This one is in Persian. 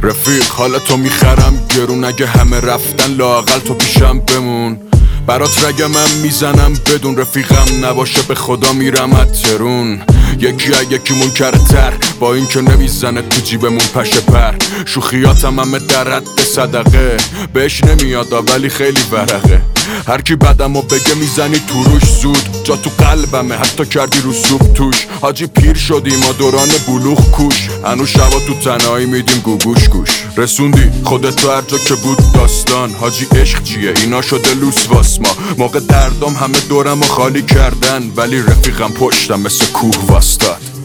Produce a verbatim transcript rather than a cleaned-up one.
رفیق حالتو میخرم گرون، اگه همه رفتن لااقل تو پیشم بمون. برات رگمم میزنم بدون، رفیقم نباشه به خدا میرم اترون. یکی یکی منکر تر با این که نمیزنه تو جیبمون پشه پر. شوخیاتم همه در حد صدقه، بهش نمیاد ولی خیلی ورقه. هر کی بدمو بگه میزنی تو روش زود، جا تو قلبمه حتی کردی رو سوب توش. حاجی پیر شدیم ما دوران بلوغ کوش، هنو شبا تو تنهایی میدیم گوگوش گوش. رسوندی خودتو هر جا که بود داستان، حاجی عشق چیه اینا شده لوس واس ما. موقع دردم همه دورمو خالی کردن، ولی رفیقم پشتم مثل کوه واستاد.